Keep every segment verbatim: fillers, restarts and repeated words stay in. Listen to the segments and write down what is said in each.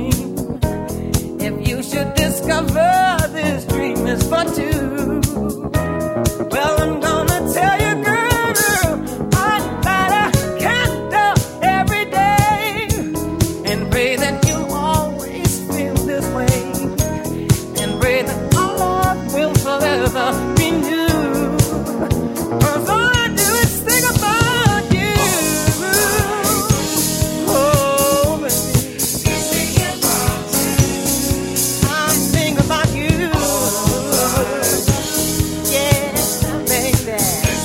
If you should discover this dream is for two, well, I'm gonna tell you, girl, I light a candle every day and pray that you'll always feel this way, and pray that our love will forever be new. 'Cause all I do is think about you. Oh, baby, I'm thinking about you. Yeah, baby.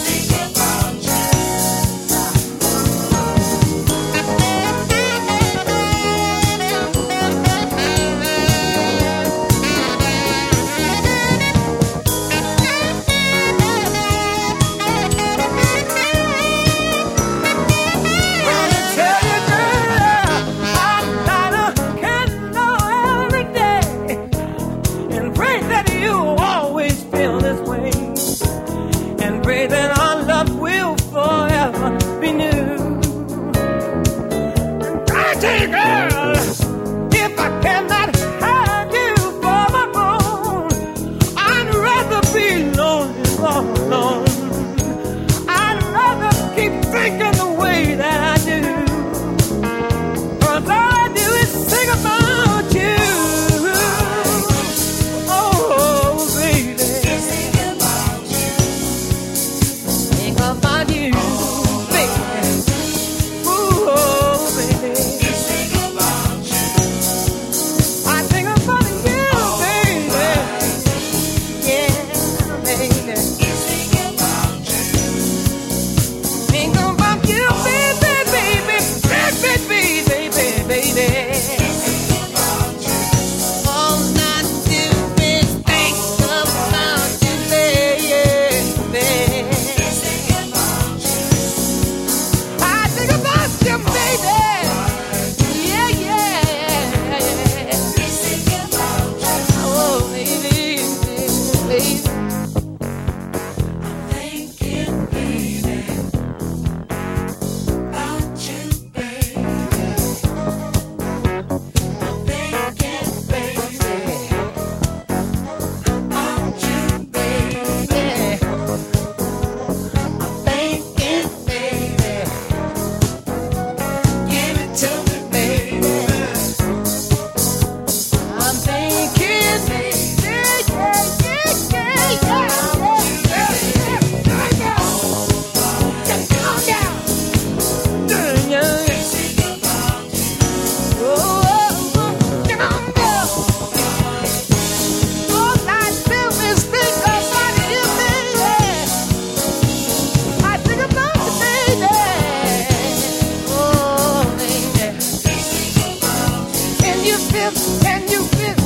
Gonna tell you, girl, I light a candle every day and pray that you always feel this way, and pray that our love will forever be new. I tell you, girl, if I cannot have you for my own, I'd rather be lonely, all alone. I'd rather keep thinking the way that I do. 'Cause all I do is think about you. Oh, baby. Think about you, baby. Ooh, oh, baby. I think about you, baby. Yeah, baby. Think about you, baby, baby, baby, baby, baby, baby. All I do is think about you, baby. I think about you, baby. Yeah, yeah. Oh, baby, baby. Can you feel, can you feel